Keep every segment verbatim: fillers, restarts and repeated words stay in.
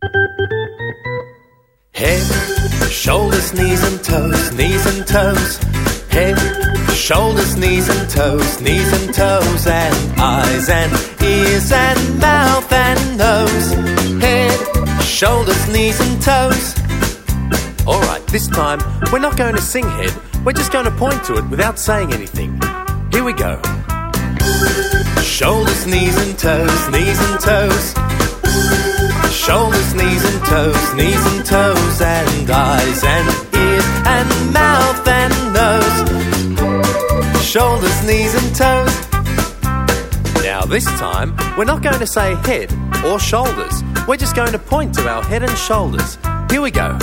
Head, shoulders, knees and toes, knees and toes. Head, shoulders, knees and toes, knees and toes. And eyes and ears and mouth and nose. Head, shoulders, knees and toes. Alright, this time we're not going to sing head, we're just going to point to it without saying anything. Here we go. Shoulders, knees and toes, knees and toes. Shoulders, knees and toes, knees and toes. And eyes and ears and mouth and nose. Shoulders, knees and toes. Now this time we're not going to say head or shoulders, we're just going to point to our head and shoulders. Here we go.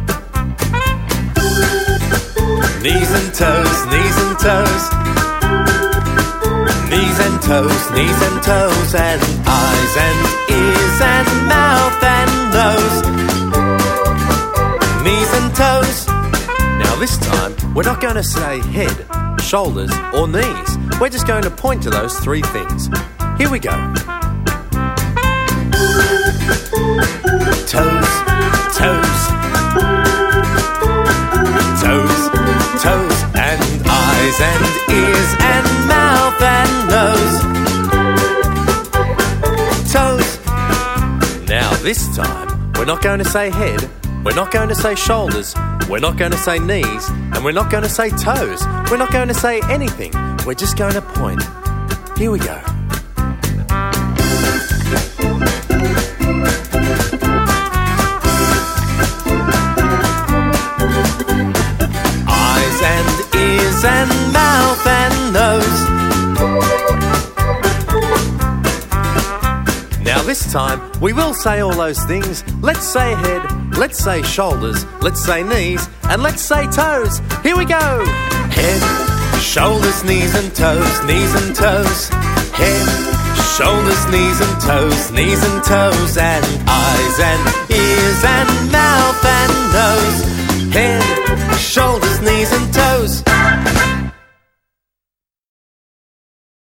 Knees and toes, knees and toes. Knees and toes, knees and toes. And eyes and ears and mouth and nose. Knees and toes. Now this time we're not going to say head, shoulders or knees. We're just going to point to those three things. Here we go. Toes, toes. Toes, toes, and eyes and ears and mouth and nose. Toes. Now this time, we're not going to say head, we're not going to say shoulders, we're not going to say knees, and we're not going to say toes. We're not going to say anything, we're just going to point. Here we go. And mouth and nose. Now this time we will say all those things. Let's say head, let's say shoulders, let's say knees, and let's say toes. Here we go. Head, shoulders, knees and toes, knees and toes. Head, shoulders, knees and toes, knees and toes. And eyes and ears and mouth and nose.